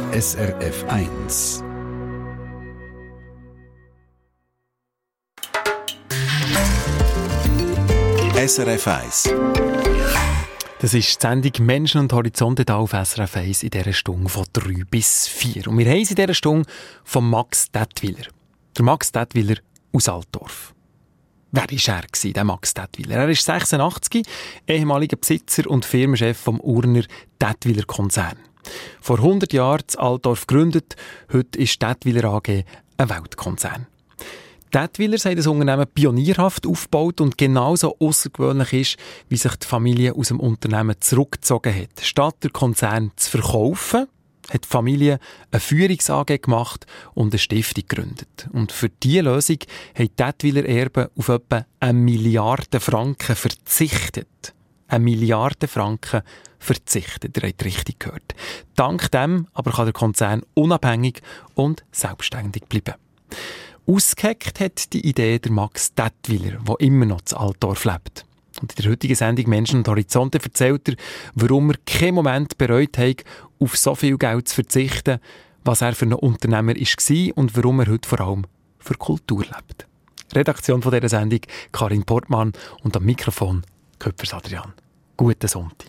SRF 1. SRF 1. Das ist die Sendung «Menschen und Horizonte» hier auf SRF 1 in dieser Stunde von 3 bis 4. Und wir haben es in dieser Stunde von Max Dettwiller. Der Max Dettwiller aus Altdorf. Wer war er, der Max Dettwiller? Er ist 86, ehemaliger Besitzer und Firmenchef vom Urner Dettwiller Konzern. Vor 100 Jahren in Altdorf gegründet, heute ist Dettwiller AG ein Weltkonzern. Dettwiller hat das Unternehmen pionierhaft aufgebaut und genauso außergewöhnlich ist, wie sich die Familie aus dem Unternehmen zurückgezogen hat. Statt der Konzern zu verkaufen, hat die Familie eine Führungs-AG gemacht und eine Stiftung gegründet. Und für diese Lösung haben Dettwiller Erben auf etwa 1 Milliarde Franken verzichtet. 1 Milliarde Franken verzichtet, ihr habt richtig gehört. Dank dem aber kann der Konzern unabhängig und selbstständig bleiben. Ausgeheckt hat die Idee der Max Dettwiller, der immer noch in Altdorf lebt. Und in der heutigen Sendung «Menschen und Horizonte» erzählt er, warum er keinen Moment bereut hat, auf so viel Geld zu verzichten, was er für ein Unternehmer war und warum er heute vor allem für Kultur lebt. Redaktion von dieser Sendung Karin Portmann und am Mikrofon Köpfers Adrian. Guten Sonntag.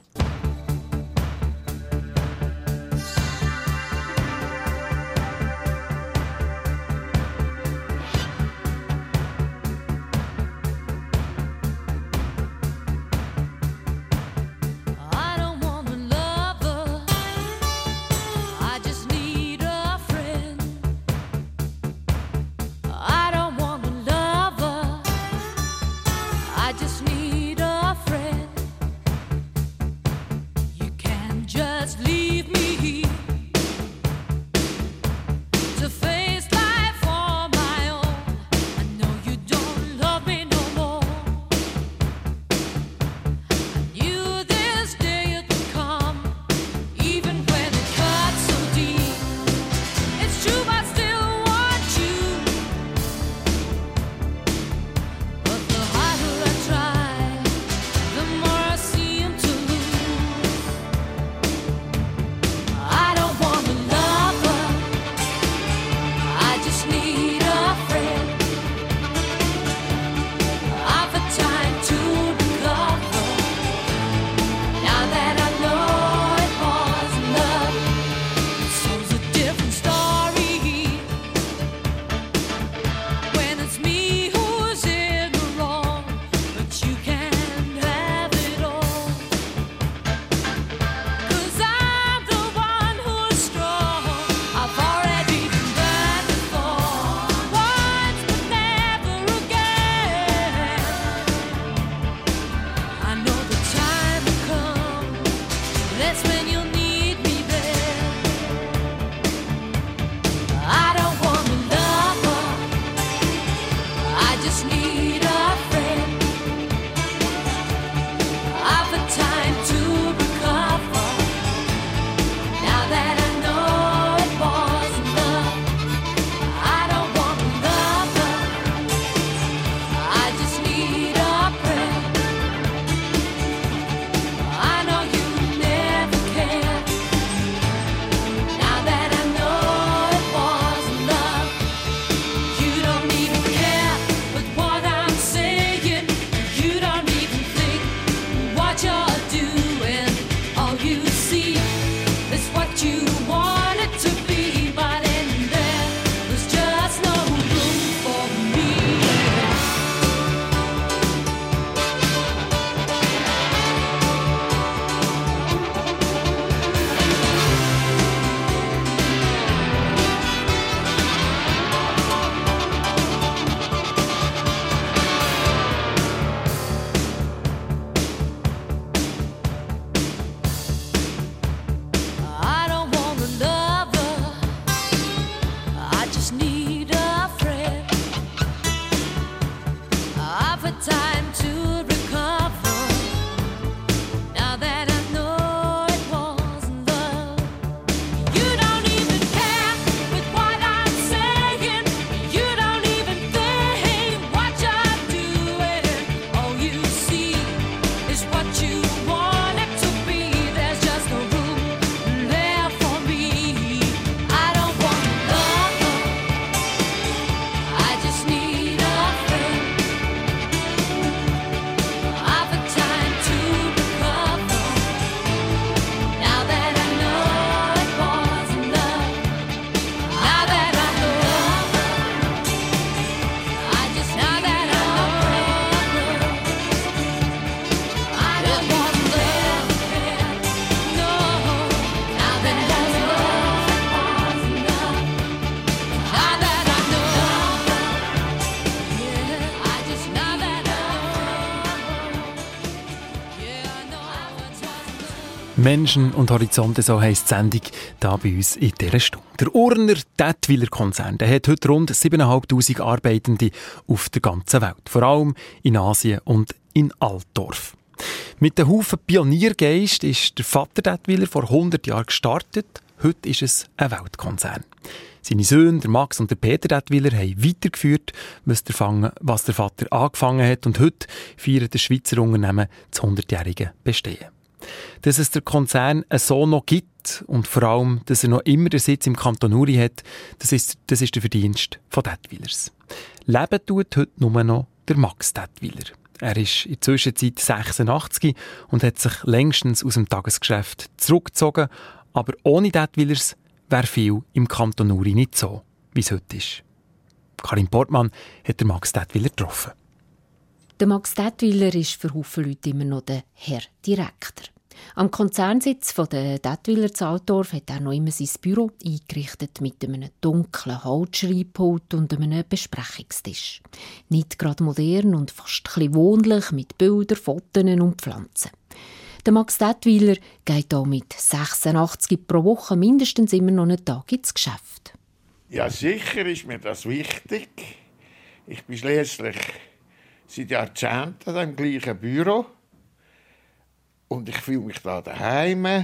Menschen und Horizonte, so heisst die Sendung hier bei uns in dieser Stunde. Der Urner Dätwyler-Konzern hat heute rund 7'500 Arbeitende auf der ganzen Welt. Vor allem in Asien und in Altdorf. Mit einem Haufen Pioniergeist ist der Vater Dätwyler vor 100 Jahren gestartet. Heute ist es ein Weltkonzern. Seine Söhne, der Max und der Peter Dätwyler, haben weitergeführt, was der Vater angefangen hat. Und heute feiern das Schweizer Unternehmen das 100-jährige Bestehen. Dass es der Konzern so noch gibt und vor allem, dass er noch immer den Sitz im Kanton Uri hat, das ist der Verdienst von Dätwylers. Leben tut heute nur noch der Max Dätwyler. Er ist in der Zwischenzeit 86 und hat sich längstens aus dem Tagesgeschäft zurückgezogen. Aber ohne Dätwylers wäre viel im Kanton Uri nicht so, wie es heute ist. Karin Portmann hat den Max Dätwyler getroffen. Der Max Dätwyler ist für viele Leute immer noch der Herr Direktor. Am Konzernsitz der Dätwyler in Altdorf hat er noch immer sein Büro eingerichtet mit einem dunklen Holzschreibpult und einem Besprechungstisch. Nicht gerade modern und fast ein bisschen wohnlich mit Bildern, Fotos und Pflanzen. Der Max Dätwyler geht auch mit 86 pro Woche mindestens immer noch einen Tag ins Geschäft. Ja, sicher ist mir das wichtig. Ich bin schließlich seit Jahrzehnten im gleichen Büro. Und ich fühle mich da daheim.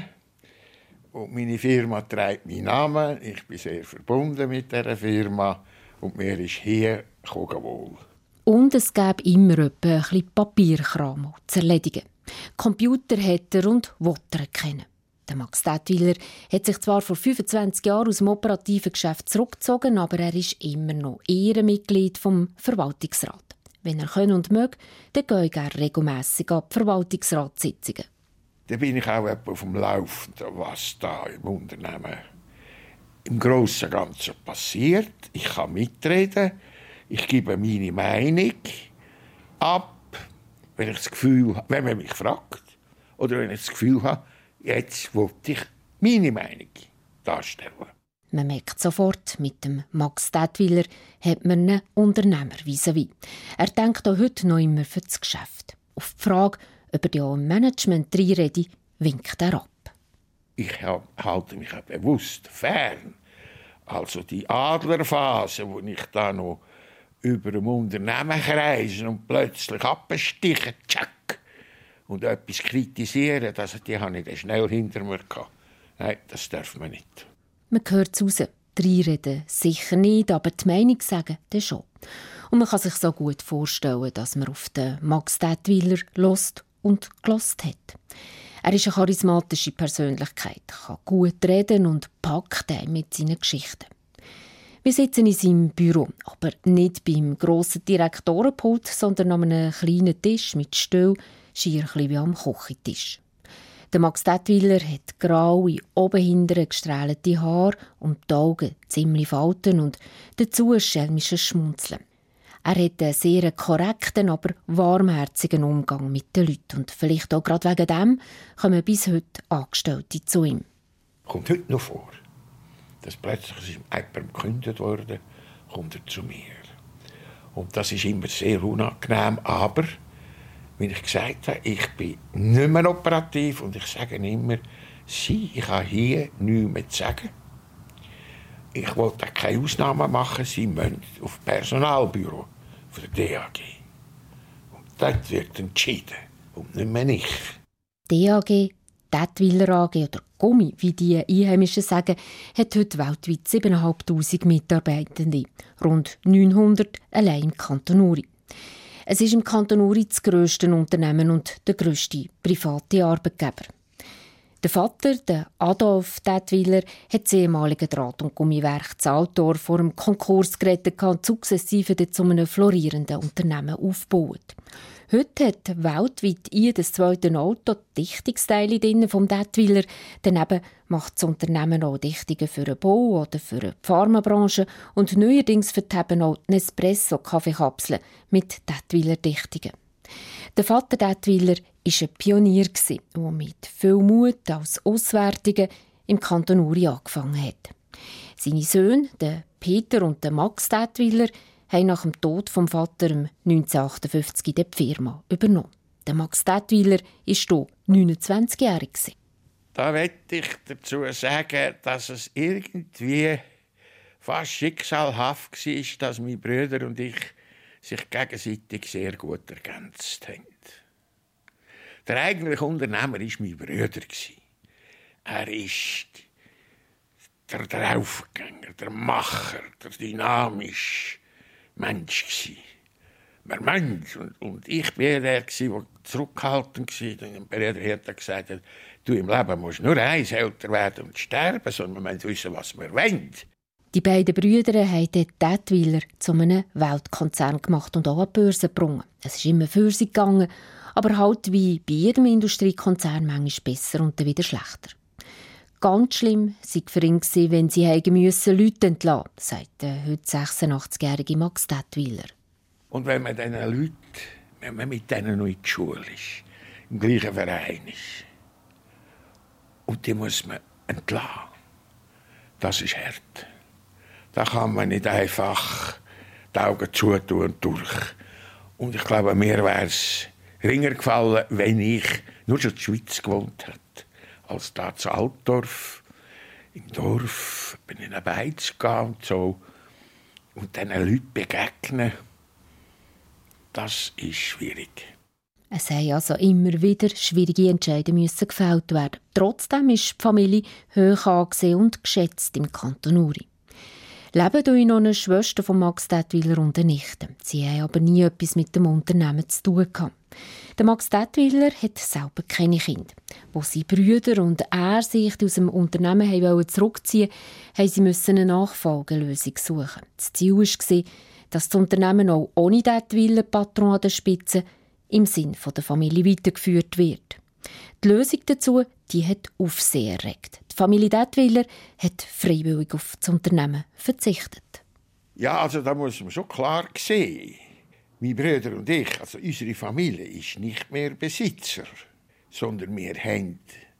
Und meine Firma trägt meinen Namen. Ich bin sehr verbunden mit dieser Firma. Und mir ist hier wohl. Und es gäbe immer ein bisschen Papierkram zu erledigen. Computer hat er und will er kennen. Der Max Dätwyler hat sich zwar vor 25 Jahren aus dem operativen Geschäft zurückgezogen, aber er ist immer noch Ehrenmitglied vom Verwaltungsrat. Wenn er kann und mag, dann gehe er regelmässig an die Verwaltungsratssitzungen. Dann bin ich auch auf dem Laufenden, was da im Unternehmen im Grossen und Ganzen passiert. Ich kann mitreden, ich gebe meine Meinung ab, wenn ich das Gefühl habe, wenn man mich fragt, oder wenn ich das Gefühl habe, jetzt will ich meine Meinung darstellen. Man merkt sofort, mit dem Max Dätwyler hat man einen Unternehmer vis-à-vis. Er denkt auch heute noch immer für das Geschäft. Auf die Frage, ob er ja im Management reinrede, winkt er ab. Ich halte mich bewusst fern. Also die Adlerphase, wo ich da noch über ein Unternehmen kreise und plötzlich abstiche, tschack, und etwas kritisieren, die habe ich dann schnell hinter mir gehabt. Nein, das darf man nicht. Man hört es raus. Reinreden sicher nicht, aber die Meinung sagen dann schon. Und man kann sich so gut vorstellen, dass man auf den Max Dätwyler hört und gehört hat. Er ist eine charismatische Persönlichkeit, kann gut reden und packt einen mit seinen Geschichten. Wir sitzen in seinem Büro, aber nicht beim grossen Direktorenpult, sondern an einem kleinen Tisch mit Stuhl, schier ein bisschen wie am Küchentisch. Der Max Dätwyler hat graue, oben hinten gestrählte Haare und die Augen ziemlich falten und dazu ein schelmisches Schmunzeln. Er hat einen sehr korrekten, aber warmherzigen Umgang mit den Leuten. Und vielleicht auch gerade wegen dem kommen bis heute Angestellte zu ihm. Kommt heute noch vor, dass plötzlich jemandem gekündigt wurde, kommt er zu mir. Und das ist immer sehr unangenehm, aber wie ich gesagt habe, ich bin nicht mehr operativ und ich sage immer, ich habe hier nichts mehr zu sagen. Ich wollte keine Ausnahmen machen, Sie müssen auf das Personalbüro von der DAG. Und dort wird entschieden und nicht mehr ich. DAG, Dätwyler AG oder Gummi, wie die Einheimischen sagen, hat heute weltweit 7'500 Mitarbeitende, rund 900 allein im Kanton Uri. Es ist im Kanton Uri das grösste Unternehmen und der grösste private Arbeitgeber. Der Vater, der Adolf Dätwyler, hat das ehemalige Draht- und Gummiwerk in Altdorf vor dem Konkurs gerettet und sukzessive zu einem florierenden Unternehmen aufgebaut. Heute hat weltweit jedes zweite Auto Dichtungsteile drin vom Dätwyler. Daneben macht das Unternehmen auch Dichtungen für den Bau oder für die Pharmabranche und neuerdings vertreiben auch Nespresso-Kaffeekapseln mit Dätwyler-Dichtungen. Der Vater Dätwyler war ein Pionier, der mit viel Mut als Auswärtige im Kanton Uri angefangen hat. Seine Söhne, der Peter und der Max Dätwyler, haben nach dem Tod vom Vater 1958 die Firma übernommen. Der Max Dätwyler war hier 29-jährig. Da möchte ich dazu sagen, dass es irgendwie fast schicksalhaft war, dass meine Brüder und ich sich gegenseitig sehr gut ergänzt haben. Der eigentliche Unternehmer war mein Bruder. Er ist der Draufgänger, der Macher, der dynamische Mensch. Der Mensch. Und ich war der, der zurückhaltend war. Mein Bruder hat gesagt, du im Leben musst nur eins älter werden und sterben, sondern wir müssen wissen, was wir wollen. Die beiden Brüder haben den Dätwyler zu einem Weltkonzern gemacht und auch an die Börse gebracht. Es ist immer für sie gegangen, aber halt wie bei jedem Industriekonzern manchmal besser und dann wieder schlechter. Ganz schlimm sei für ihn gewesen, wenn sie Leute entlassen mussten, sagt der heute 86-jährige Max Dätwyler. Und wenn man diesen Leuten, wenn man mit denen noch in der Schule ist, im gleichen Verein ist, und die muss man entlassen, das ist hart. Da kann man nicht einfach die Augen zutun und durch. Und ich glaube, mir wäre es ringer gefallen, wenn ich nur schon in der Schweiz gewohnt hätte. Als da zu Altdorf, im Dorf, bin ich in eine Beiz gegangen und so. Und diesen Leuten begegnen, das ist schwierig. Es haben also immer wieder schwierige Entscheidungen gefällt werden. Trotzdem ist die Familie hoch angesehen und geschätzt im Kanton Uri. Leben tue noch eine Schwester von Max Dätwyler und eine Nichte. Sie haben aber nie etwas mit dem Unternehmen zu tun gehabt. Der Max Dätwyler hat selber keine Kinder. Als seine Brüder und er sich aus dem Unternehmen zurückziehen wollten, mussten sie eine Nachfolgelösung suchen. Das Ziel war, dass das Unternehmen auch ohne Dätwyler Patron an der Spitze im Sinn der Familie weitergeführt wird. Die Lösung dazu, die hat Aufsehen erregt. Die Familie Dätwyler hat freiwillig auf das Unternehmen verzichtet. Ja, also da muss man schon klar sehen. Meine Brüder und ich, also unsere Familie, ist nicht mehr Besitzer, sondern wir haben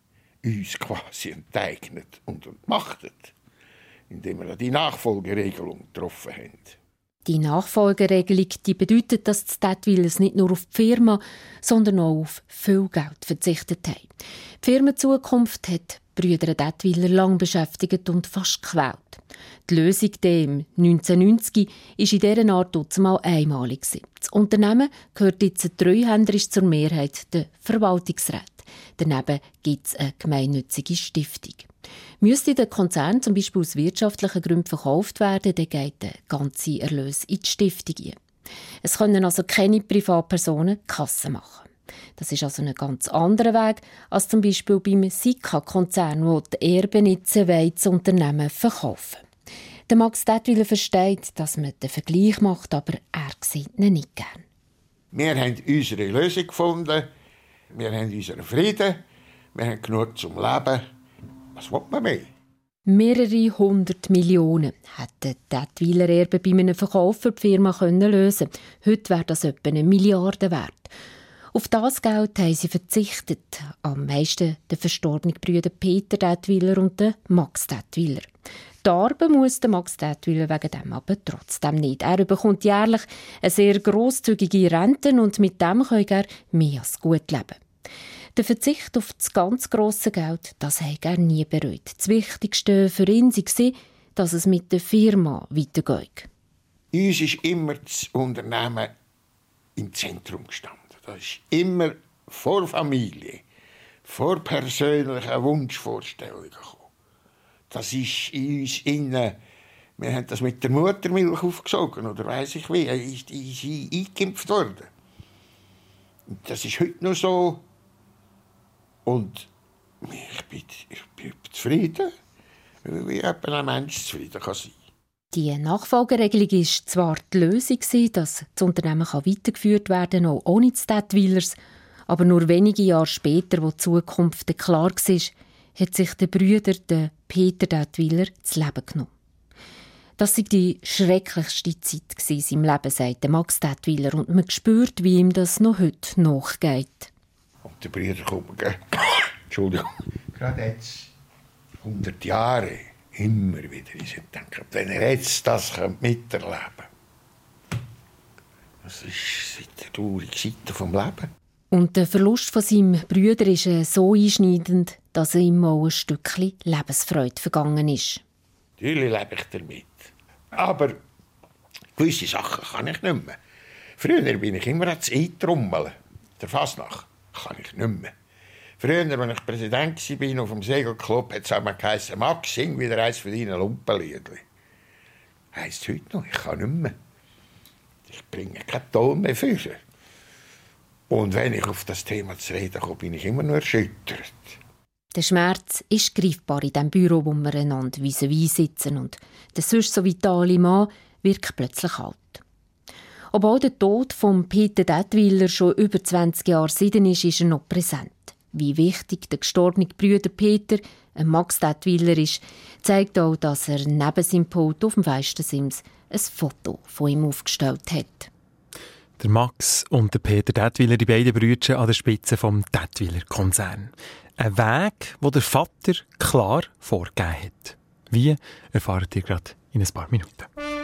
uns quasi enteignet und entmachtet, indem wir die Nachfolgeregelung getroffen haben. Die Nachfolgeregelung die bedeutet, dass die Dätwylers nicht nur auf die Firma, sondern auch auf viel Geld verzichtet haben. Die Firmenzukunft hat die Brüder Dätwyler lang beschäftigt und fast gequält. Die Lösung im 1990 war in dieser Art mal einmalig. Das Unternehmen gehört jetzt treuhänderisch zur Mehrheit der Verwaltungsräte. Daneben gibt es eine gemeinnützige Stiftung. Müsste der Konzern zum Beispiel aus wirtschaftlichen Gründen verkauft werden, dann geht der ganze Erlös in die Stiftung. Es können also keine Privatpersonen Kassen machen. Das ist also ein ganz anderer Weg als zum Beispiel beim Sika-Konzern, wo die Erben jetzt das Unternehmen verkaufen. Der Max Dätwyler versteht, dass man den Vergleich macht, aber er sieht ihn nicht gern. Wir haben unsere Lösung gefunden, wir haben unseren Frieden, wir haben genug zum Leben. Was will man mehr? Mehrere 100 Millionen hätte die Dätwyler Erben bei einem Verkauf für die Firma lösen können. Heute wäre das etwa 1 Milliarde wert. Auf das Geld haben sie verzichtet. Am meisten der verstorbenen Brüder Peter Dätwyler und Max Dätwyler. Darben muss der Max Dätwyler wegen dem aber trotzdem nicht. Er bekommt jährlich eine sehr grosszügige Rente und mit dem kann er mehr als gut leben. Der Verzicht auf das ganz grosse Geld, das hat er nie bereut. Das Wichtigste für ihn war, dass es mit der Firma weitergeht. Uns ist immer das Unternehmen im Zentrum gestanden. Das ist immer vor Familie, vor persönlichen Wunschvorstellungen gekommen. Das ist in uns innen. Wir haben das mit der Muttermilch aufgesogen, oder weiss ich wie. Ist eingeimpft worden. Das ist heute noch so. Und ich bin zufrieden, wie ein Mensch zufrieden kann sein. Die Nachfolgeregelung war zwar die Lösung, dass das Unternehmen weitergeführt werden kann, auch ohne die Dätwylers. Aber nur wenige Jahre später, wo die Zukunft klar war, hat sich der Brüder Peter Dätwyler das Leben genommen. Das war die schrecklichste Zeit in seinem Leben, sagt Max Dätwyler. Und man spürt, wie ihm das noch heute nachgeht. Und die Brüder kommen, Entschuldigung, gerade jetzt, 100 Jahre, immer wieder in sich denken, wenn er jetzt das miterleben könnte. Das ist die traurige Seite des Lebens. Und der Verlust von seinem Bruder ist so einschneidend, dass ihm mal ein Stückchen Lebensfreude vergangen ist. Natürlich lebe ich damit. Aber gewisse Sachen kann ich nicht mehr. Früher bin ich immer ans Eintrommeln. Der Fasnacht kann ich nicht mehr. Früher, als ich Präsident war auf dem Segelclub, hat es auch mal geheißen, Max, sing wieder eins von deinen Lumpenliedchen. Heisst heute noch, ich kann nicht mehr. Ich bringe keinen Ton mehr für. Und wenn ich auf das Thema zu reden komme, bin ich immer nur erschüttert. Der Schmerz ist greifbar in dem Büro, wo wir einander vis-à-vis sitzen, und der sonst so vitale Mann wirkt plötzlich alt. Obwohl der Tod von Peter Dettwiller schon über 20 Jahre seitdem ist er noch präsent. Wie wichtig der gestorbene Bruder Peter, Max Dettwiller, ist, zeigt auch, dass er neben seinem Pult auf dem Weistensims ein Foto von ihm aufgestellt hat. Der Max und der Peter Dettwiller, die beiden Brüder an der Spitze vom Dettwiller-Konzern. Ein Weg, den der Vater klar vorgegeben hat. Wie, erfahrt ihr gerade in ein paar Minuten.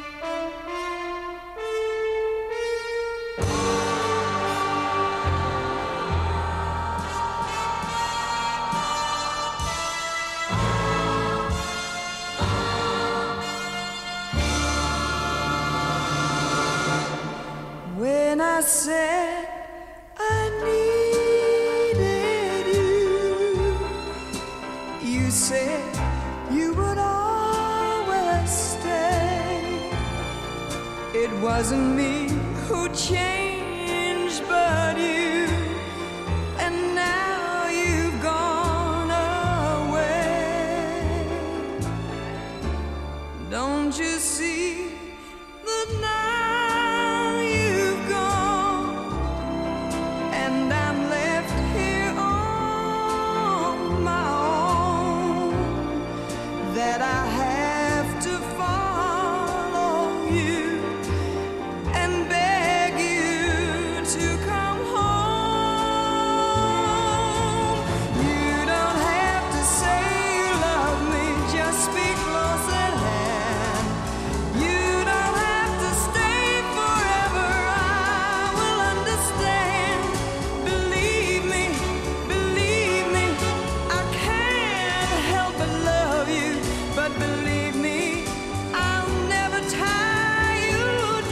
When I said I needed you, you said you would always stay. It wasn't me who changed, but you, and now you've gone away. Don't you see that now you've gone, and I'm left here on my own, that I have to follow you and beg you to come home. You don't have to say you love me, just speak close at hand. You don't have to stay forever, I will understand. Believe me, I can't help but love you. But believe me, I'll never tie you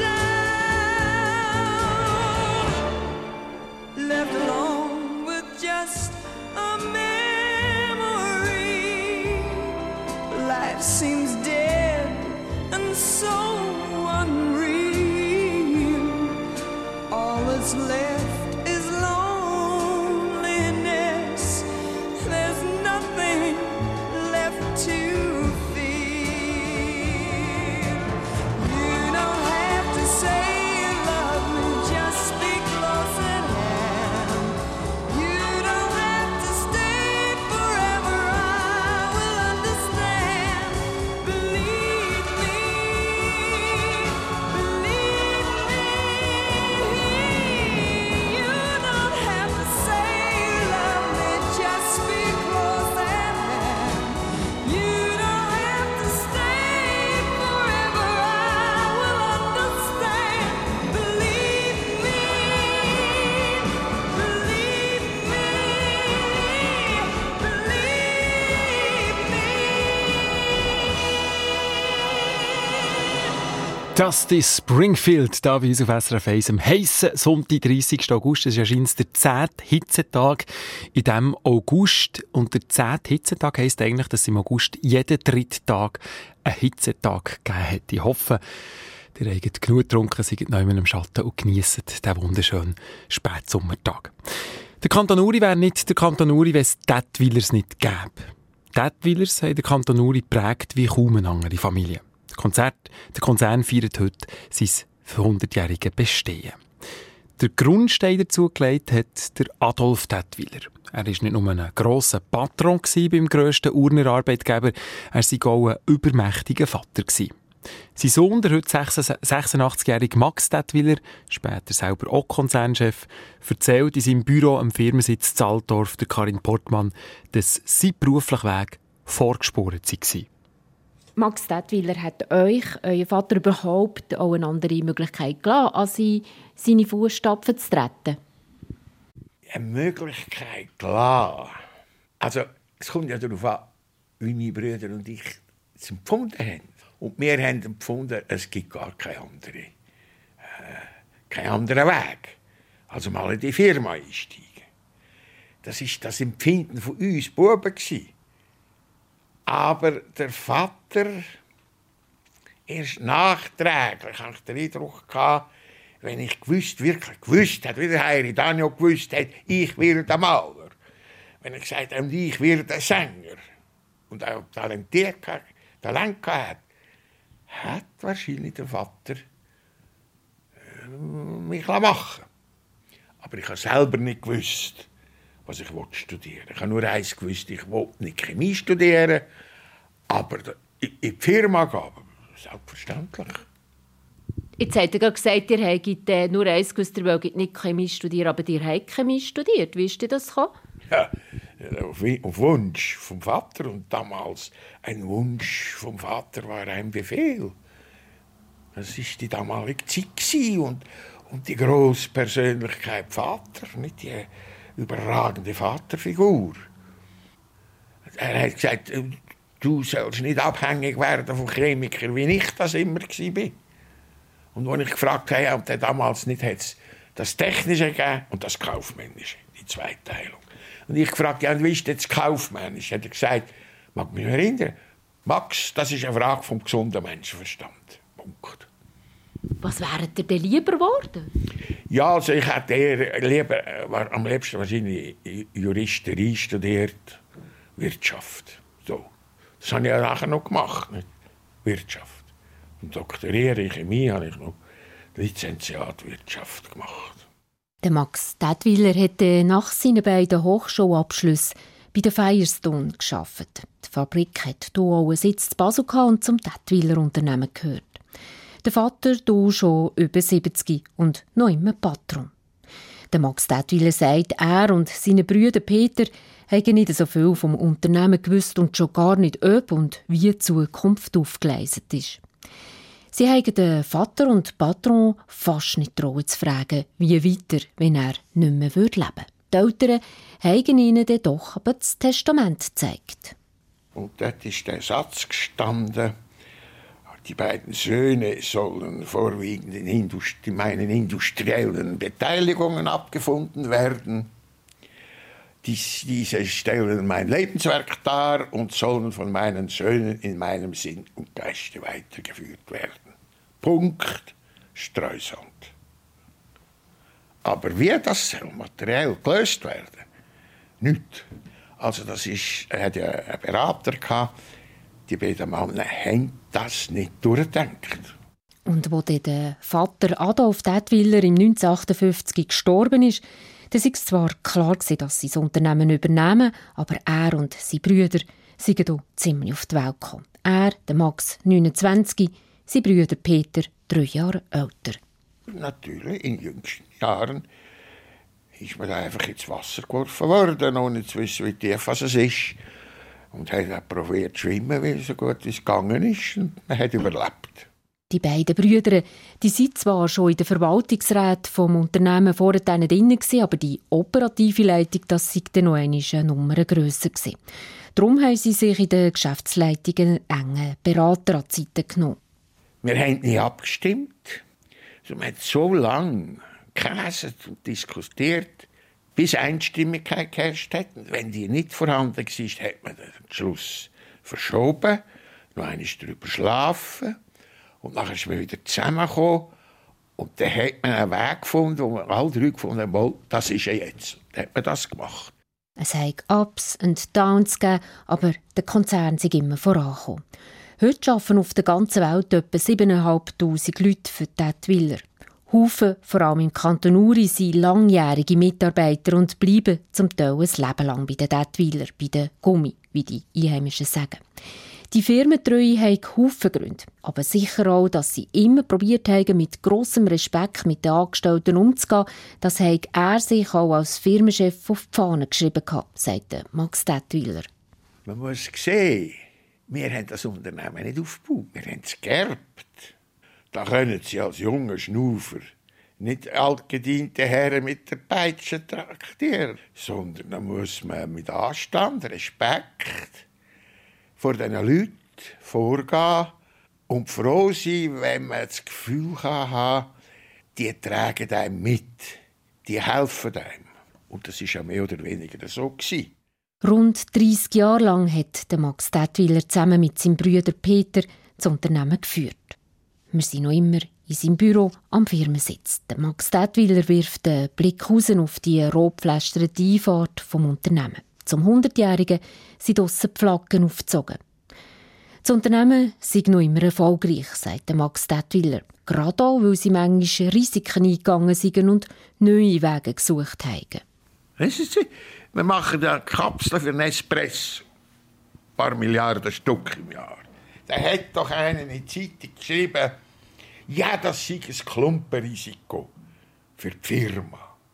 down. Left alone with just a memory, life seems dead and so unreal. All that's left is loneliness. There's nothing left to feel. You don't have to say you love me, just speak close at hand. You don't have to stay forever, I will understand. Believe me, you don't have to say you love me, just speak close at hand. You don't have to stay forever, I will understand. Believe me, Dusty Springfield, da bei uns auf SRF 1 am heissen Sonntag, 30. August. Das ist anscheinend der 10. Hitzetag in diesem August. Und der 10. Hitzetag heisst eigentlich, dass es im August jeden 3. Tag einen Hitzetag gegeben hat. Ich hoffe, ihr habt genug getrunken, seid noch immer im Schatten und genießt diesen wunderschönen Spätsommertag. Der Kanton Uri wäre nicht der Kanton Uri, wenn es Dettwillers nicht gäbe. Dettwillers haben den Kanton Uri geprägt wie kaum eine andere Familie. Der Konzern feiert heute sein 100-jähriges Bestehen. Der Grundstein dazu gelegt hat der Adolf Dettwiller. Er war nicht nur ein grosser Patron beim grössten Urner Arbeitgeber, er war auch ein übermächtiger Vater. Sein Sohn, der heute 86-jährige Max Dettwiller, später selber auch Konzernchef, erzählt in seinem Büro am Firmensitz in Altdorf der Karin Portmann, dass sein beruflicher Weg vorgespurt war. Max Dettwiller hat euch, euer Vater, überhaupt auch eine andere Möglichkeit gelassen, als in seine Fußstapfen zu treten? Eine Möglichkeit, klar. Also, Es kommt ja darauf an, wie meine Brüder und ich es empfunden haben. Und wir haben empfunden, es gibt gar keinen anderen Weg. Also mal in die Firma einsteigen. Das war das Empfinden von uns Buben. Aber der Vater, erst nachträglich, hatte ich den Eindruck gehabt, wenn ich wirklich gewusst hätte, wie der Heiri Daniel gewusst hat, ich werde ein Maler. Wenn ich gesagt habe, ich werde ein Sänger. Und auch Talent gehabt, hat wahrscheinlich der Vater mich machen. Aber ich habe selber nicht gewusst, was ich studieren wollte. Ich habe nur eins gewusst, ich wollte nicht Chemie studieren, aber in die Firma gehen, selbstverständlich. Jetzt habt ihr gerade gesagt, ihr habt nur eins gewusst, ihr wollt nicht Chemie studieren, aber ihr habt Chemie studiert. Wie ist das gekommen? Ja, auf Wunsch vom Vater. Und damals ein Wunsch vom Vater war ein Befehl. Das war die damalige Zeit und die grosse Persönlichkeit Vater, nicht die überragende Vaterfigur. Er hat gesagt, du sollst nicht abhängig werden von Chemikern, wie ich das immer war. Und als ich gefragt habe, ob der damals nicht das Technische gegeben und das Kaufmännische, die Zweiteilung. Und ich gefragt, ja, wie ist das Kaufmännische? Hat er gesagt, mag mich erinnern, Max, das ist eine Frage vom gesunden Menschenverstand. Punkt. Was wäret ihr denn lieber geworden? Ja, also ich hätte eher lieber, am liebsten wahrscheinlich Juristerei studiert, Wirtschaft. So. Das habe ich ja nachher noch gemacht, nicht? Wirtschaft. Und Doktoriere in Chemie habe ich noch Lizenziat Wirtschaft gemacht. Der Max Tätwiler hatte nach seinen beiden Hochschulabschlüssen bei der Firestone gearbeitet. Die Fabrik hat hier auch einen Sitz in Basel und zum Tätwiler Unternehmen gehört. Der Vater hier schon über 70 und noch immer Patron. Der Max Tätwiler sagt, er und seine Brüder Peter haben nicht so viel vom Unternehmen gewusst und schon gar nicht, ob und wie die Zukunft aufgeleistet ist. Sie haben den Vater und Patron fast nicht trauen zu fragen, wie weiter, wenn er nicht mehr leben würde. Die Eltern haben ihnen dann doch aber das Testament gezeigt. Und dort ist der Satz gestanden, die beiden Söhne sollen vorwiegend in meinen industriellen Beteiligungen abgefunden werden. Diese stellen mein Lebenswerk dar und sollen von meinen Söhnen in meinem Sinn und Geiste weitergeführt werden. Punkt, Streusand. Aber wie das soll materiell gelöst werden? Nicht. Also er hat ja einen Berater gehabt, die beiden Männer haben das nicht durchgedacht. Und als der Vater Adolf Tätwiler im 1958 gestorben ist, dann war es zwar klar, dass sie das Unternehmen übernehmen, aber er und seine Brüder sind hier ziemlich auf die Welt gekommen. Er, der Max, 29, seine Brüder Peter, 3 Jahre älter. Natürlich, in jüngsten Jahren ist man einfach ins Wasser geworfen worden, ohne zu wissen, wie tief es ist. Und hat auch probiert zu schwimmen, weil so gut wie es gegangen ist. Und man hat überlebt. Die beiden Brüder, die sind zwar schon in der Verwaltungsräten vom Unternehmen vorher drin, aber die operative Leitung, das sei dann noch eine Nummer grösser gewesen. Darum haben sie sich in der Geschäftsleitung einen engen Berater an die Seite genommen. Wir haben nicht abgestimmt. Also man hat so lange gelesen und diskutiert, bis Einstimmigkeit geherrscht hat. Und wenn die nicht vorhanden war, hat man den Schluss verschoben, noch einmal darüber schlafen. Und dann ist man wieder zusammengekommen. Und dann hat man einen Weg gefunden, wo wir alle drei gefunden haben, das ist ja jetzt. Dann hat man das gemacht. Es hat Ups und Downs gegeben, aber der Konzern ist immer vorangekommen. Heute arbeiten auf der ganzen Welt etwa 7'500 Leute für Tätwiler. Haufen, vor allem im Kanton Uri, sind langjährige Mitarbeiter und bleiben zum Teil ein Leben lang bei den Tätwiler, bei den Gummi, wie die Einheimischen sagen. Die Firmentreue haben Haufen Gründe, aber sicher auch, dass sie immer probiert haben, mit grossem Respekt mit den Angestellten umzugehen. Das hat er sich auch als Firmenchef auf die Fahne geschrieben, sagt Max Tätwiler. Man muss sehen, wir haben das Unternehmen nicht aufgebaut, wir haben es geerbt. Da können Sie als junger Schnufer nicht altgediente Herren mit der Peitsche traktieren, sondern da muss man mit Anstand, Respekt vor diesen Leuten vorgehen und froh sein, wenn man das Gefühl haben kann, die tragen einem mit, die helfen einem. Und das war ja mehr oder weniger so. Rund 30 Jahre lang hat Max Tätwiler zusammen mit seinem Bruder Peter das Unternehmen geführt. Wir sind noch immer in seinem Büro am Firmensitz. Max Tätwiler wirft den Blick raus auf die rotpflasterte Einfahrt vom Unternehmen. Zum 100-Jährigen sind draussen die Flaggen aufgezogen. Das Unternehmen sei noch immer erfolgreich, sagt Max Tätwiler. Gerade auch, weil sie manchmal Risiken eingegangen sind und neue Wege gesucht haben. Wissen Sie, wir machen ja Kapseln für Nespresso. Ein paar Milliarden Stück im Jahr. Da hat doch einer in die Zeitung geschrieben, ja, das sei ein Klumpenrisiko für die Firma.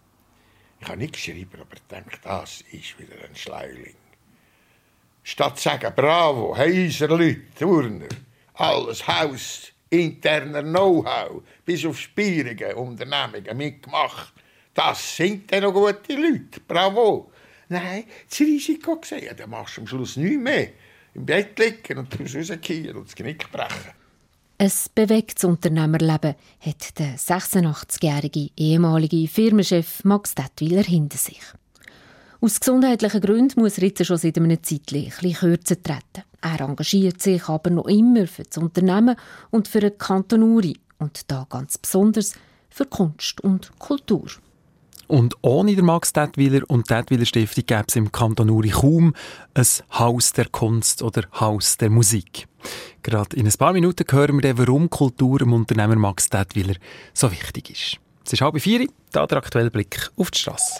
Ich habe nicht geschrieben, aber ich denke, das ist wieder ein Schleiling. Statt zu sagen, bravo, heiser Leute, Turner, alles Haus, interner Know-how, bis auf Spielungen, Unternehmungen mitgemacht. Das sind dann noch gute Leute, bravo. Nein, das Risiko gesehen, dann machst du am Schluss nichts mehr. Im Bett liegen und rausgehen und das Genick brechen. Ein bewegtes Unternehmerleben hat der 86-jährige ehemalige Firmenchef Max Tätwiler hinter sich. Aus gesundheitlichen Gründen muss er jetzt schon seit einem Zeitchen ein bisschen kürzer treten. Er engagiert sich aber noch immer für das Unternehmen und für den Kanton Uri. Und da ganz besonders für Kunst und Kultur. Und ohne den Max Tätwiler und die Tätwiler Stiftung gäbe es im Kanton Uri kaum ein Haus der Kunst oder Haus der Musik. Gerade in ein paar Minuten hören wir dann, warum Kultur dem Unternehmer Max Tätwiler so wichtig ist. Es ist 3:30, da der aktuelle Blick auf die Strasse.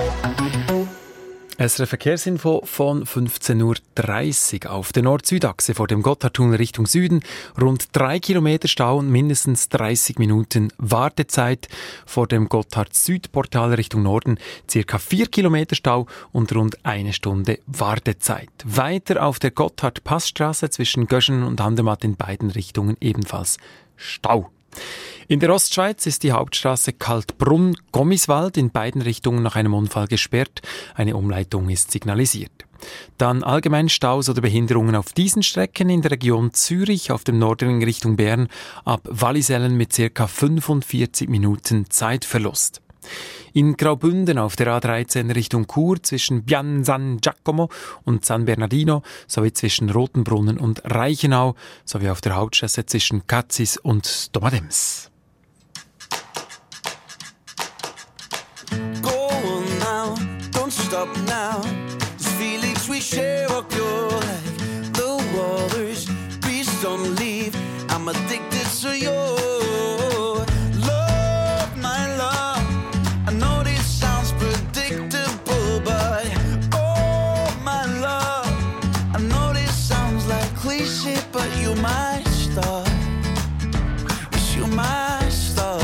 SRF Verkehrsinfo von 15:30 Uhr auf der Nord-Süd-Achse vor dem Gotthardtunnel Richtung Süden. Rund 3 Kilometer Stau und mindestens 30 Minuten Wartezeit. Vor dem Gotthard-Süd-Portal Richtung Norden ca. 4 Kilometer Stau und rund 1 Stunde Wartezeit. Weiter auf der Gotthard-Passstraße zwischen Göschen und Andermatt in beiden Richtungen ebenfalls Stau. In der Ostschweiz ist die Hauptstraße Kaltbrunn-Gommiswald in beiden Richtungen nach einem Unfall gesperrt. Eine Umleitung ist signalisiert. Dann allgemein Staus oder Behinderungen auf diesen Strecken in der Region Zürich auf dem Nordring Richtung Bern ab Wallisellen mit ca. 45 Minuten Zeitverlust. In Graubünden auf der A13 Richtung Chur zwischen Bian San Giacomo und San Bernardino sowie zwischen Rotenbrunnen und Reichenau sowie auf der Hauptstrasse zwischen Katzis und Domadems. Go on now, don't stop now. These feelings we share are pure like the waters. Please don't leave, I'm addicted to your love, my love. I know this sounds predictable, but oh, my love. I know this sounds like cliche, but you're my star. Yes, you're my star.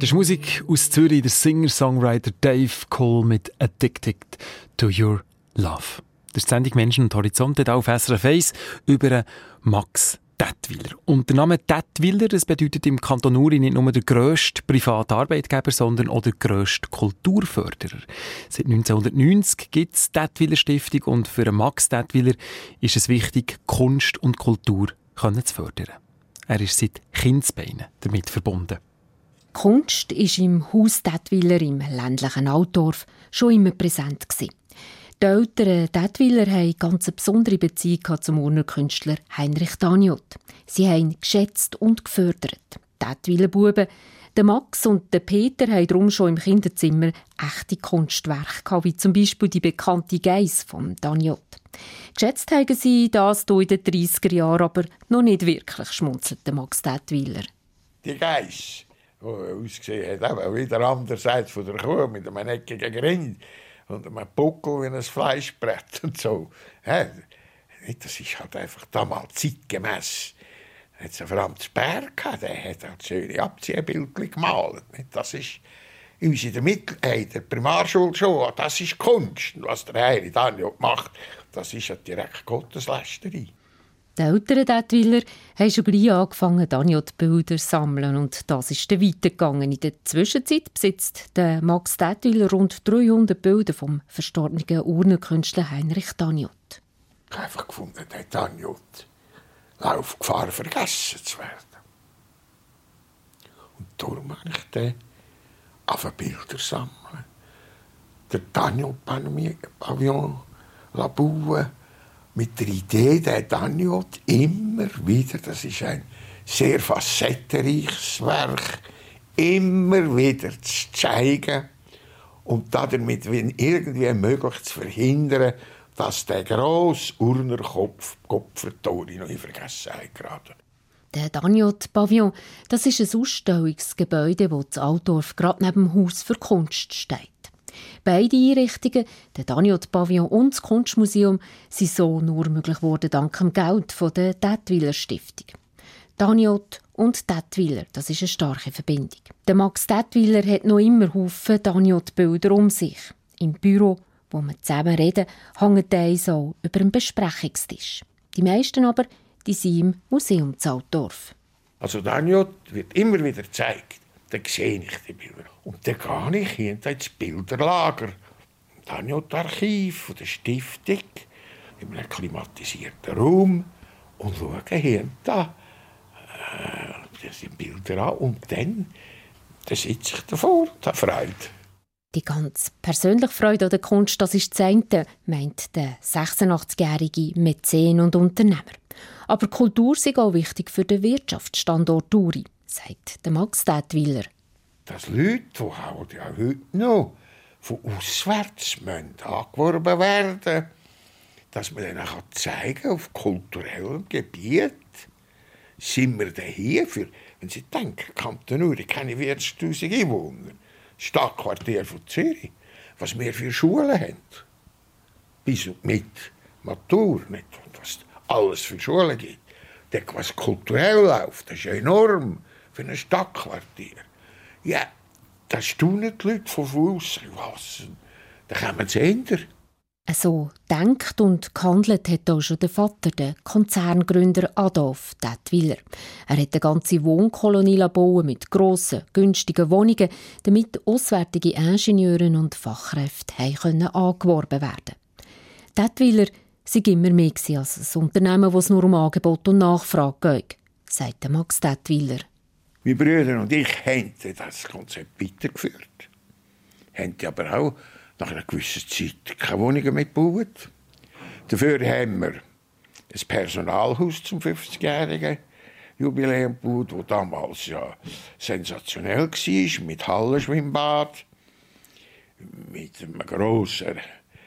Das ist Musik aus Zürich, der Singer-Songwriter Dave Cole mit «Addicted to Your Love». Das ist die Sendung «Menschen und Horizont» hier auf SRF 1 über Max Tätwiler. Und der Name Tätwiler, das bedeutet im Kanton Uri nicht nur der grösste private Arbeitgeber, sondern auch der grösste Kulturförderer. Seit 1990 gibt es die Tätwiler Stiftung und für Max Tätwiler ist es wichtig, Kunst und Kultur zu fördern. Er ist seit Kindesbeinen damit verbunden. Kunst war im Haus Tätwiler im ländlichen Altdorf schon immer präsent gewesen. Die Eltern Tätwiler hatten ganz eine besondere Beziehung zum Urnerkünstler Heinrich Daniot. Sie haben ihn geschätzt und gefördert. Die Tätwiler Buben, der Max und der Peter, haben darum schon im Kinderzimmer echte Kunstwerke, wie zum Beispiel die bekannte Geiss von Daniot. Geschätzt haben sie das hier in den 30er Jahren aber noch nicht wirklich, schmunzelte Max Tätwiler. Die Geiss, die ausgesehen hat, aber wieder andererseits von der Kuh mit einem eckigen Grind und einem Buckel wie ein Fleischbrett und so. Ja, das ist halt einfach damals zeitgemäss. Da hat es vor allem das Bär gehabt, der hat halt schöne Abziehbildchen gemalt. Das ist uns in der Primarschule schon, das ist Kunst. Und was der Heinrich Daniot macht, das ist ja direkt Gotteslästerei. Die Eltern Tätwiler haben schon gleich angefangen, Daniot-Bilder zu sammeln. Und das ist dann weitergegangen. In der Zwischenzeit besitzt der Max Tätwiler rund 300 Bilder vom verstorbenen Urnerkünstler Heinrich Daniot. Ich habe einfach gefunden, der Daniot läuft Gefahr, vergessen zu werden. Und darum habe ich dann angefangen, Bilder zu sammeln. Der Daniot-Pavillon bauen. Mit der Idee, der Daniot immer wieder, das ist ein sehr facettenreiches Werk, immer wieder zu zeigen und damit irgendwie möglich zu verhindern, dass der grosse Urnerkopf Kopfertori noch in Vergessenheit geraten. Der Daniot-Pavillon, das ist ein Ausstellungsgebäude, das in Altdorf gerade neben dem Haus für Kunst steht. Beide Einrichtungen, der Daniot-Pavillon und das Kunstmuseum, sind so nur möglich geworden dank dem Geld von der Tätwiler Stiftung. Daniot und Tätwiler, das ist eine starke Verbindung. Der Max Tätwiler hat noch immer Haufen Daniot-Bilder um sich. Im Büro, wo wir zusammen reden, hängen eins auch über dem Besprechungstisch. Die meisten aber, die sind im Museum zu Altdorf. Also Daniot wird immer wieder gezeigt. Dann sehe ich die Bilder. Und dann gehe ich hinter ins Bilderlager. Im Daniot-Archiv der Stiftung, in einem klimatisierten Raum, und schaue hinter diese Bilder an. Und dann sitze ich davor und habe Freude. Die ganz persönliche Freude an der Kunst, das ist das eine, meint der 86-jährige Mäzen und Unternehmer. Aber Kultur ist auch wichtig für den Wirtschaftsstandort Uri, sagt der Max Tätwiler. Dass Leute, die auch heute noch von auswärts angeworben werden, dass man ihnen zeigen kann, auf kulturellem Gebiet sind wir hier für, wenn Sie denken, Kanton Uri, keine 40'000 Einwohner, Stadtquartier von Zürich, was wir für Schulen haben. Bis und mit Matur, nicht, was alles für Schulen gibt. Was kulturell läuft, das ist enorm für ein Stadtquartier. Ja, das staunen die Leute von außen. Was? Da kommen sie hinter. So denkt und gehandelt hat auch schon der Vater, der Konzerngründer Adolf Tätwiler. Er hat eine ganze Wohnkolonie bauen mit grossen, günstigen Wohnungen, damit auswärtige Ingenieure und Fachkräfte angeworben werden konnten. Tätwiler sei immer mehr als ein Unternehmen, das nur um Angebot und Nachfrage geht, sagt Max Tätwiler. Meine Brüder und ich haben das Konzept weitergeführt. Haben aber auch nach einer gewissen Zeit keine Wohnungen mehr gebaut. Dafür haben wir ein Personalhaus zum 50-jährigen Jubiläum gebaut, das damals ja sensationell war, mit Hallenschwimmbad, mit einem grossen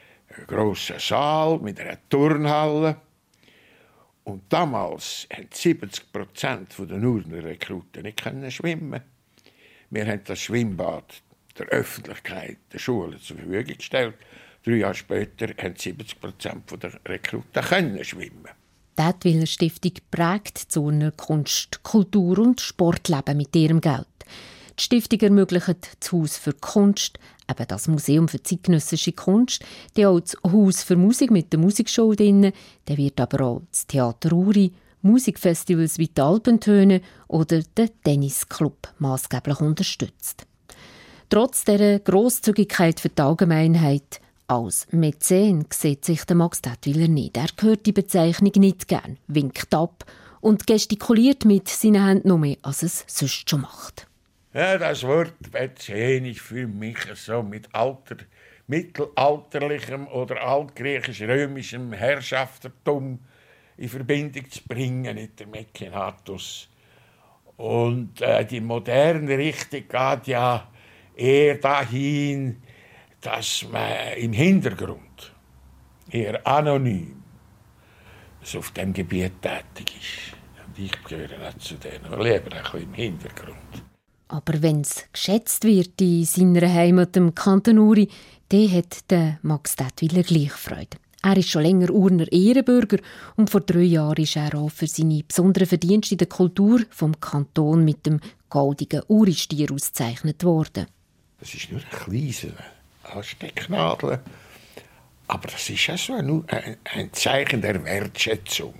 Saal, mit einer Turnhalle. Und damals haben 70% der Urner Rekruten nicht schwimmen. Wir haben das Schwimmbad der Öffentlichkeit, der Schulen zur Verfügung gestellt. 3 Jahre später haben 70% der Rekruten schwimmen. Die Tätwiler Stiftung prägt die Urner Kunst, Kultur und Sportleben mit ihrem Geld. Die Die Stiftung ermöglicht das Haus für Kunst, eben das Museum für zeitgenössische Kunst, dann auch das Haus für Musik mit der Musikshow drin, dann wird aber auch das Theater Uri, Musikfestivals wie die Alpentöne oder der Tennisclub maßgeblich unterstützt. Trotz dieser Grosszügigkeit für die Allgemeinheit als Mäzen sieht sich der Max Tätwiler nicht. Er hört die Bezeichnung nicht gern, winkt ab und gestikuliert mit seinen Händen noch mehr, als es sonst schon macht. Ja, das Wort Mäzen ist für mich so mit mittelalterlichem oder altgriechisch-römischem Herrschaftertum in Verbindung zu bringen mit der Mäzenatus. Und die moderne Richtung geht ja eher dahin, dass man im Hintergrund, eher anonym, so auf dem Gebiet tätig ist. Und ich gehöre nicht zu denen, aber lieber ein bisschen im Hintergrund. Aber wenn es geschätzt wird in seiner Heimat, im Kanton Uri, dann hat der Max Tätwiler gleich Freude. Er ist schon länger Urner Ehrenbürger und vor 3 Jahren ist er auch für seine besonderen Verdienste in der Kultur vom Kanton mit dem goldigen Uri-Stier ausgezeichnet worden. Das ist nur ein kleiner Stecknadel, aber das ist ja so ein Zeichen der Wertschätzung.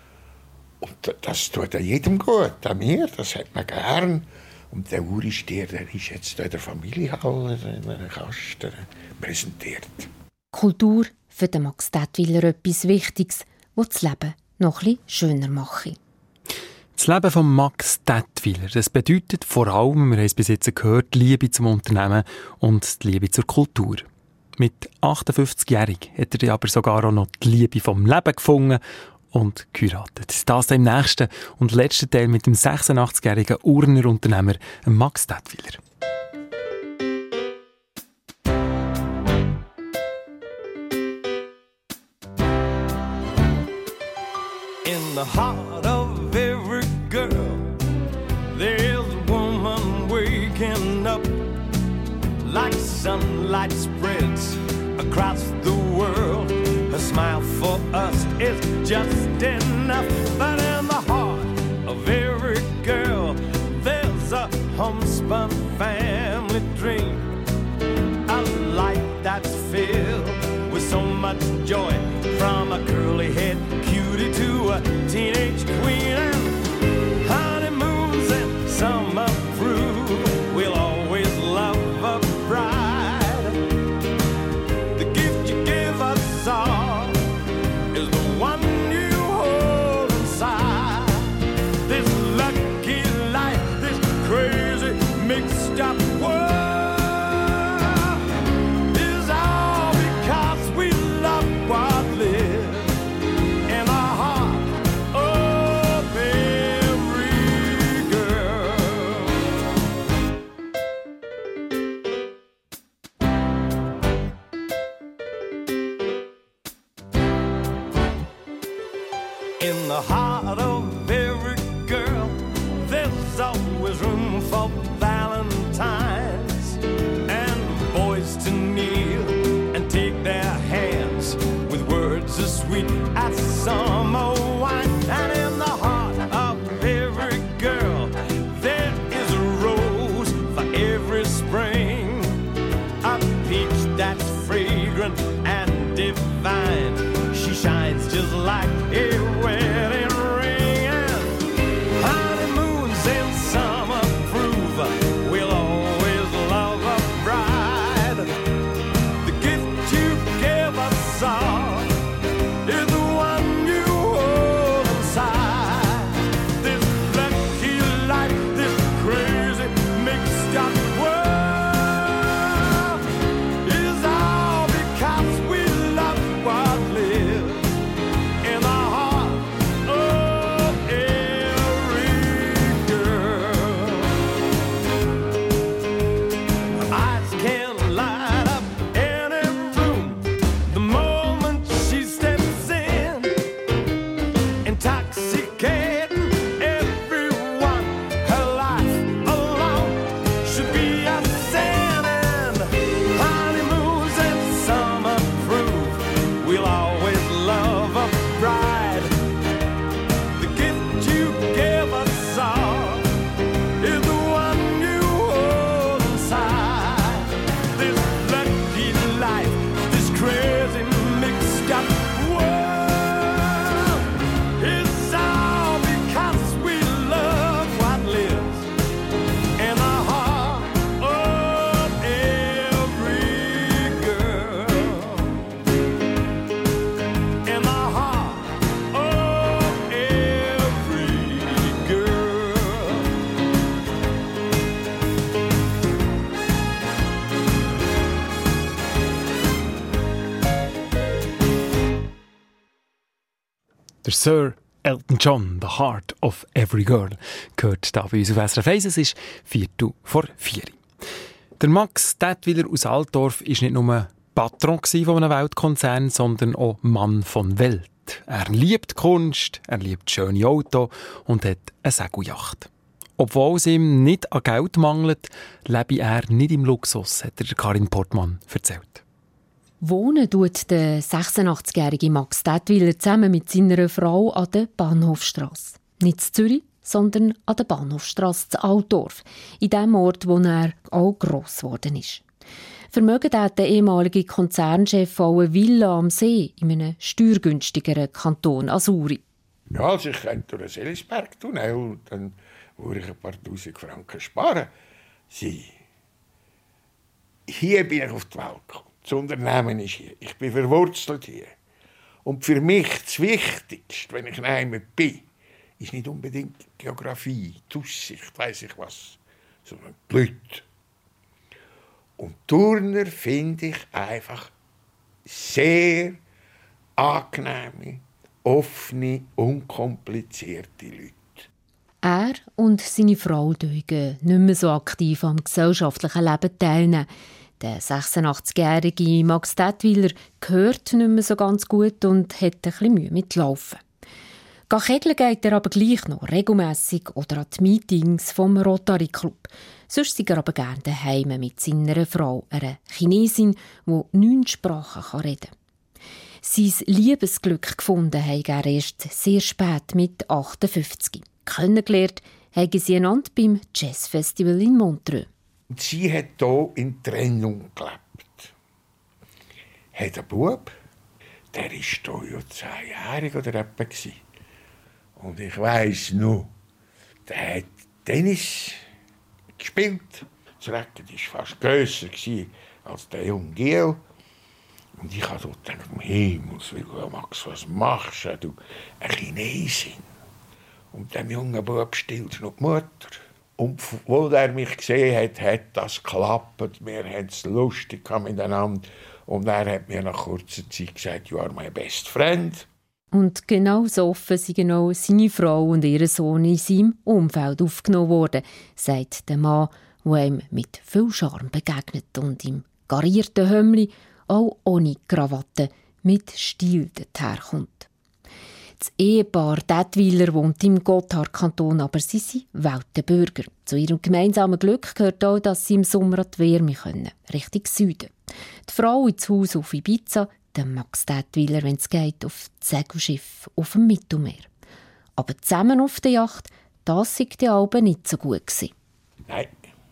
Und das tut jedem gut, an mir, das hat man gern. Und der Uri-Stier, der ist jetzt in der Familienhalle in einem Kasten präsentiert. Kultur für den Max Tätwiler etwas Wichtiges, das das Leben noch etwas schöner macht. Das Leben von Max Tätwiler, das bedeutet vor allem, wir haben es bis jetzt gehört, die Liebe zum Unternehmen und die Liebe zur Kultur. Mit 58-jährig hat er aber sogar auch noch die Liebe vom Leben gefunden und geheiratet. Das im nächsten und letzten Teil mit dem 86-jährigen Urner Unternehmer Max Tätwiler. In the heart of every girl, there's a woman waking up like sunlight spreads across the world. Her smile for us is just enough. But in the heart of every girl, there's a homespun family dream. A life that's filled with so much joy, from a curly-head cutie to a teenage queen. And honeymoons and summer through, we'll always love a bride. The gift you give us all is the one you hold inside. Der Sir Elton John, «The Heart of Every Girl», gehört hier bei uns auf SRF 1. Es ist 3:45. Der Max Tätwiler aus Altdorf war nicht nur Patron von einem Weltkonzern, sondern auch Mann von Welt. Er liebt Kunst, er liebt schöne Autos und hat eine Segelyacht. Obwohl es ihm nicht an Geld mangelt, lebe er nicht im Luxus, hat Karin Portmann erzählt. Wohnen tut der 86-jährige Max Tätwiler zusammen mit seiner Frau an der Bahnhofstrasse. Nicht in Zürich, sondern an der Bahnhofstrasse in Altdorf, in dem Ort, wo er auch gross geworden ist. Vermögen hat der ehemalige Konzernchef auch eine Villa am See in einem steuergünstigeren Kanton Asuri. Ja, also ich könnte durch den Selisberg-Tunnel und dann würde ich ein paar tausend Franken sparen. Hier bin ich auf die Welt gekommen. Das Unternehmen ist hier. Ich bin verwurzelt hier. Und für mich das Wichtigste, wenn ich einmal bin, ist nicht unbedingt Geografie, die Aussicht, weiss ich was, sondern die Leute. Und Turner finde ich einfach sehr angenehme, offene, unkomplizierte Leute. Er und seine Frau dürfen nicht mehr so aktiv am gesellschaftlichen Leben teilnehmen. Der 86-jährige Max Tätwiler gehört nicht mehr so ganz gut und hat ein bisschen Mühe mit Laufen. Kegeln geht er aber gleich noch regelmässig oder an die Meetings vom Rotary Club. Sonst ist er aber gerne daheim mit seiner Frau, einer Chinesin, die 9 Sprachen reden kann. Sein Liebesglück gefunden hat er erst sehr spät mit 58. Kennengelernt haben sie einander beim Jazzfestival in Montreux. Und sie hat hier in Trennung gelebt. Hat ein Bub, der war hier ja 10-jährig oder etwa. Und ich weiss noch, der hat Tennis gespielt. Das Racket war fast grösser als der junge Giel. Und ich habe dort gedacht, um Himmels Willen, Max, was machst du? Eine Chinesin. Und dem jungen Bub stillt noch die Mutter. Und wo er mich gesehen hat, hat das geklappt. Wir hatten es lustig miteinander. Und er hat mir nach kurzer Zeit gesagt, «You are my best friend.» Und genau so offen sind auch seine Frau und ihr Sohn in seinem Umfeld aufgenommen worden, sagt der Mann, der ihm mit viel Charme begegnet und im garierten Hömmli, auch ohne Krawatte, mit Stil daherkommt. Das Ehepaar Tätwiler wohnt im Gotthardkanton, aber sie sind Weltenbürger. Zu ihrem gemeinsamen Glück gehört auch, dass sie im Sommer an die Wärme können, Richtung Süden. Die Frau ins Haus auf Ibiza, der Max Tätwiler, wenn es geht, auf das Segelschiff auf dem Mittelmeer. Aber zusammen auf der Yacht, das sei die Alben nicht so gut gewesen. Nein,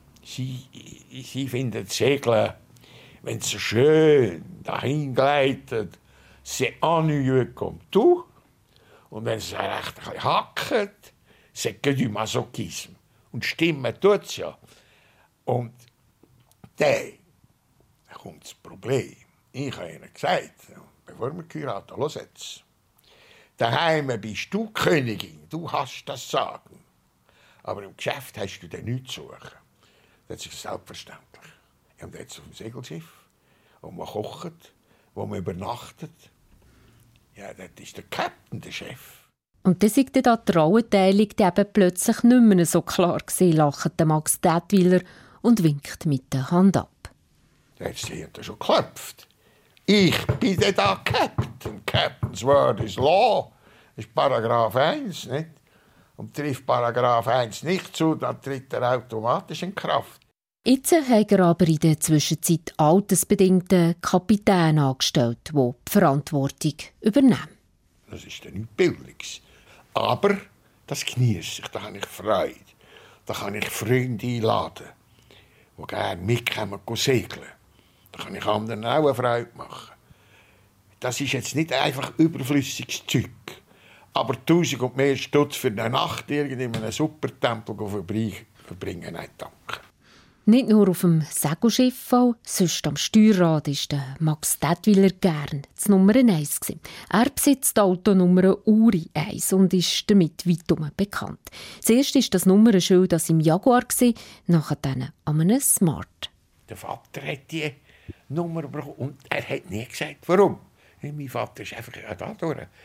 sie finden das Segeln, wenn es so schön dahin gleitet, c'est ennuyeux comme tout. Und wenn es recht ein bisschen hackt, c'est que du Masochisme. Und stimmen tut es ja. Und dann kommt das Problem. Ich habe ihnen gesagt, bevor wir geheiratet haben, los jetzt. Daheim bist du Königin, du hast das Sagen. Aber im Geschäft hast du dann nichts zu suchen. Das ist selbstverständlich. Und jetzt auf dem Segelschiff, wo man kocht, wo man übernachtet. Ja, das ist der Captain, der Chef. Und dann sei da die Rollenteilung eben plötzlich nicht mehr so klar gewesen, lacht Max Tätwiler und winkt mit der Hand ab. Jetzt hat er schon geklopft. Ich bin da Captain. Captain's word is law. Das ist Paragraph 1, nicht? Und trifft Paragraph 1 nicht zu, dann tritt er automatisch in Kraft. Jetzt hat er aber in der Zwischenzeit altersbedingten Kapitän angestellt, der die Verantwortung übernimmt. Das ist dann nichts Billiges. Aber das genieße ich, da habe ich Freude. Da kann ich Freunde einladen, die gerne mitkommen segeln. Da kann ich anderen auch eine Freude machen. Das ist jetzt nicht einfach überflüssiges Zeug. Aber 1000 und mehr Stutz für eine Nacht in einem Supertempel verbringen, nein, danke. Nicht nur auf dem Segelschiff, sonst am Steuerrad ist der Max Tätwiler gern das Nummer 1 gewesen. Er besitzt die Autonummer Uri 1 und ist damit weitum bekannt. Zuerst war das Nummernschild an seinem Jaguar, nachher dann an einem Smart. Der Vater hat die Nummer bekommen und er hat nie gesagt, warum. Mein Vater ist einfach da durch.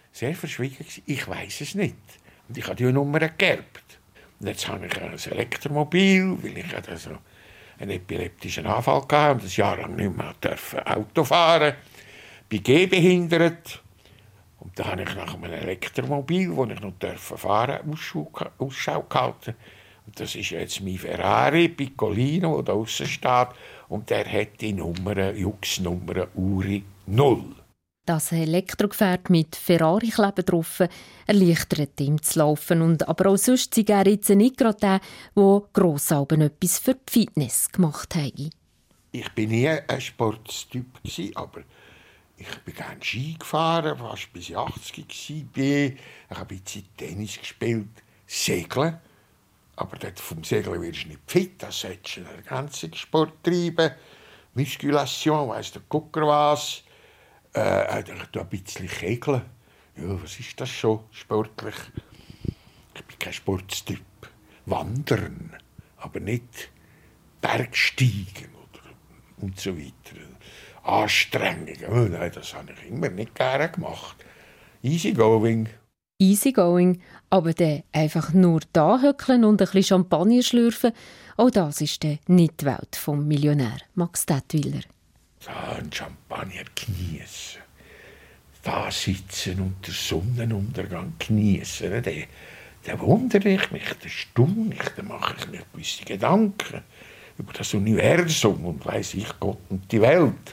sehr verschwiegen gewesen. Ich weiss es nicht. Und ich habe die Nummer geerbt. Und jetzt habe ich ein Elektromobil, weil ich hatte so einen epileptischen Anfall hatte und ein Jahr lang nicht mehr Auto fahren durfte. Ich bin gehbehindert. Und dann habe ich nach einem Elektromobil, das ich noch fahren durfte, Ausschau gehalten. Und das ist jetzt mein Ferrari Piccolino, der da draussen steht. Und der hat die Nummer, Jux-Nummer Uri 0. Das Elektrogefährt mit Ferrari-Kleben drauf erleichtert ihm zu laufen. Und aber auch sonst sei er jetzt nicht gerade der, der Grossalben etwas für die Fitness gemacht hat. Ich war nie ein Sportstyp, aber ich bin gerne Ski gefahren, fast bis ich 80 war. Ich habe ein bisschen Tennis gespielt, Segeln. Aber dort vom Segeln wirst du nicht fit, das solltest du einen ganzen Sport treiben. Muskulation, weiss der Gucker was. Ich tue ein bisschen kegeln. Ja, was ist das schon sportlich? Ich bin kein Sportstyp. Wandern, aber nicht Bergsteigen und so weiter. Anstrengungen, oh nein, das habe ich immer nicht gerne gemacht. Easy going. Easy going, aber dann einfach nur da hückeln und ein bisschen Champagner schlürfen, auch das ist dann nicht die Welt vom Millionär Max Tätwyler. So ein Champagner genießen. Da sitzen und den Sonnenuntergang genießen. Da wundere ich mich, da staune ich, da mache ich mir gewisse Gedanken über das Universum und weiss ich Gott und die Welt.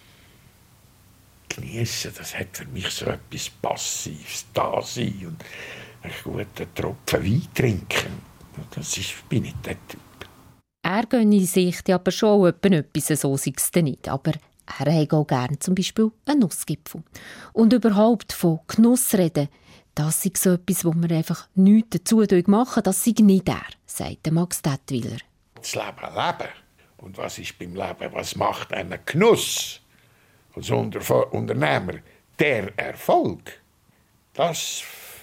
Genießen, das hat für mich so etwas Passives, da sein und einen guten Tropfen Wein trinken. Bin ich der Typ. Er gönne sich aber schon etwas, so sei es nicht. Aber er hätte auch gerne zum Beispiel einen Nussgipfel. Und überhaupt von Genuss reden, das ist so etwas, wo man einfach nichts dazu machen, das sei nicht er, sagt Max Tätwyler. Das Leben. Und was ist beim Leben? Was macht einen Genuss? Als Unternehmer, der Erfolg, das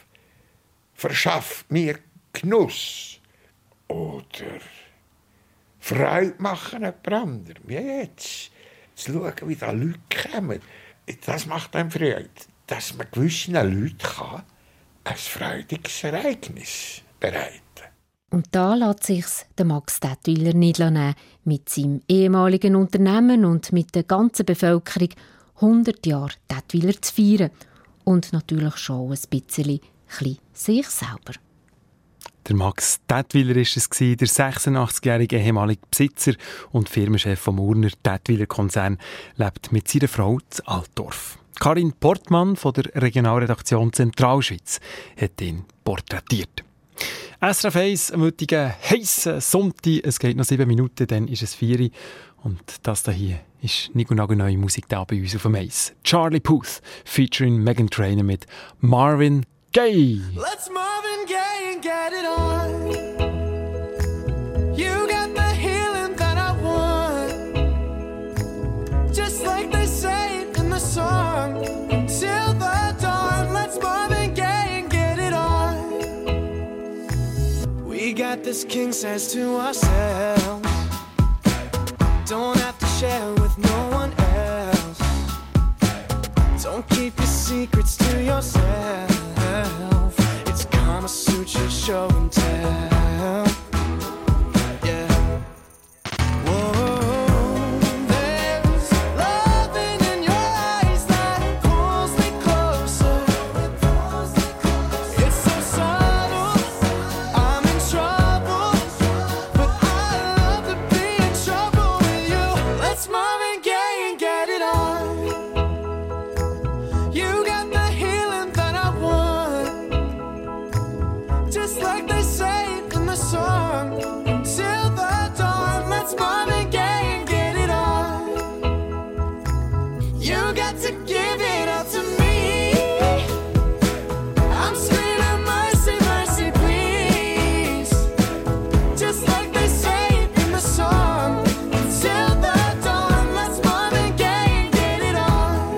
verschafft mir Genuss. Oder Freude machen jemand anderem. Ja, jetzt schauen, wie da Leute kommen. Das macht einem Freude. Dass man gewissen Leuten ein freudiges Ereignis bereiten kann. Und da lässt sich's der Max Tätwyler nicht nehmen, mit seinem ehemaligen Unternehmen und mit der ganzen Bevölkerung 100 Jahre Tätwyler zu feiern. Und natürlich schon ein bisschen sich selber. Der Max Tätwyler war es, der 86-jährige ehemalige Besitzer und Firmenchef vom Urner Tätwyler-Konzern, lebt mit seiner Frau in Altdorf. Karin Portmann von der Regionalredaktion Zentralschweiz hat ihn porträtiert. SRF 1 am heutigen heissen Sonntag. Es geht noch 7 Minuten, dann ist es 4 Uhr. Und das hier ist neue Musik da bei uns auf dem Eis. Charlie Puth featuring Meghan Trainor mit Marvin Gaye. Let's Marvin Gaye and get it on. You got the healing that I want. Just like they say in the song. Till the dawn, let's Marvin Gaye and get it on. We got this king size to ourselves. Don't have to share with no one else. Don't keep your secrets to yourself. It's Kama Sutra show and tell. Yeah. Whoa, there's loving in your eyes that pulls me closer. It's so subtle, I'm in trouble, but I love to be in trouble with you. Let's Marvin Gaye and get it on. You got the healing that I want. Just like they say in the song. Until the dawn, let's Marvin Gaye and get it on. You got to give it up to me. I'm screaming mercy, mercy, please. Just like they say in the song. Until the dawn, let's Marvin Gaye and get it on.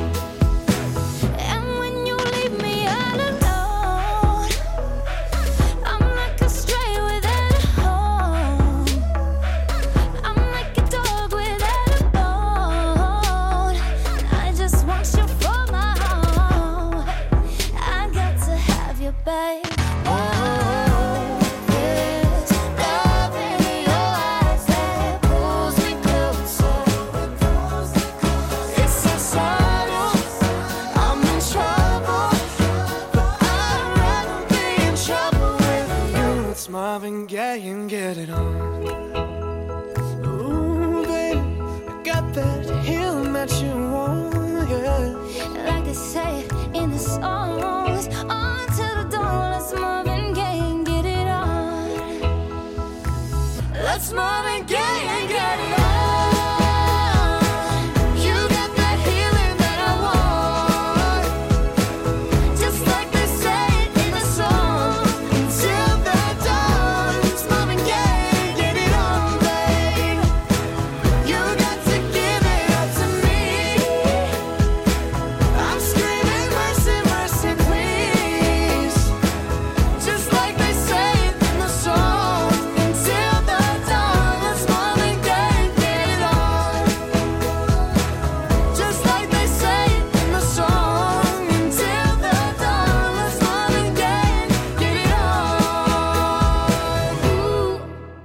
And when you leave me all alone, I'm like a stray without a home. say, oh, there's love in your eyes that pulls me closer. It's so subtle, I'm in trouble, but I'd rather be in trouble with you. It's Marvin Gaye and Get It On. Ooh, baby, I got that healing that you want, yeah. Like they say in the songs, on to the dawn, let's Marvin Gaye and get it on. Let's Marvin Gaye and get it on. You got that healing that I want, just like they say in the song, until the dawn. Let's Marvin Gaye and get it on, babe. You got to give it up to me. I'm screaming mercy, mercy, please. Just like they say in the song, until the dawn. Let's Marvin Gaye get it on. Just like they say in the song, until the dawn. Let's Marvin Gaye get it on. Ooh.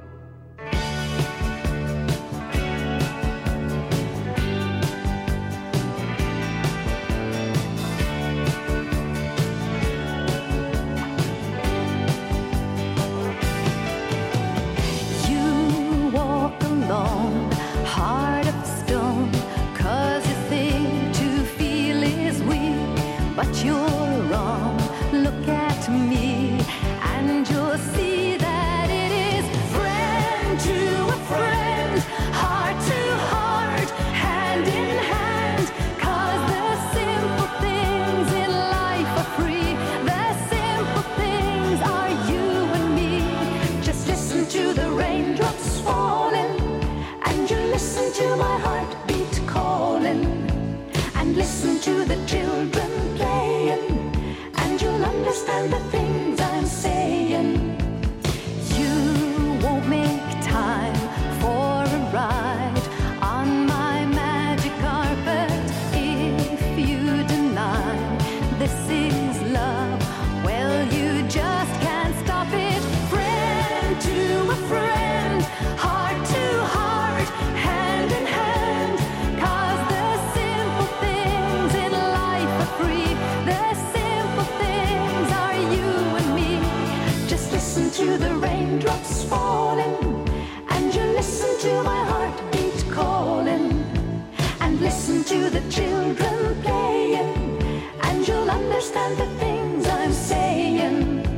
You walk along, heart of stone, 'cause you think to feel is weak, but you're wrong. Look at me, and you'll see that it is friend to a friend, heart to heart, hand in hand, 'cause the simple things in life are free. The simple things are you and me. Just listen to the raindrops falling, and you listen to my heartbeat calling, and listen to the children playing, and you'll understand the things I'm saying. You won't make time for a ride on my magic carpet if you deny this is love. Well, you just can't stop it. Friend to a friend, heart to heart, hand in hand, 'cause the simple things in life are free. The simple things are you and me. Just listen to the raindrops falling, and you listen to my heartbeat calling, and listen to the children playing, and you'll understand the things I'm saying.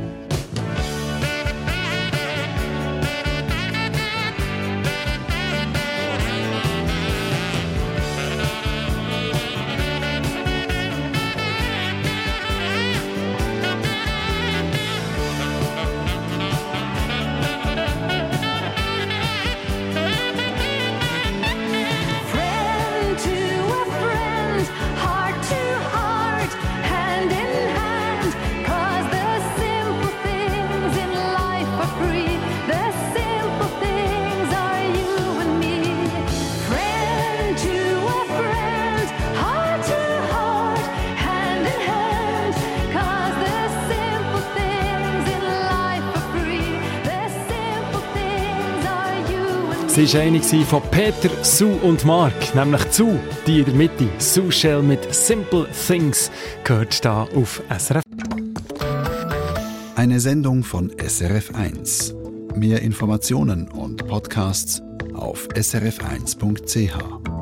Friend to a friend, heart to heart, hand in hand, 'cause the simple things in life are free. The simple things are you and me. Friend to a friend, heart to heart, hand in hand, 'cause the simple things in life are free. The simple things are you and me. Es war eine von Peter, Sue und Mark, nämlich Sue, die in der Mitte. Sue Shell mit Simple Things gehört da auf SRF. Eine Sendung von SRF1. Mehr Informationen und Podcasts auf srf1.ch.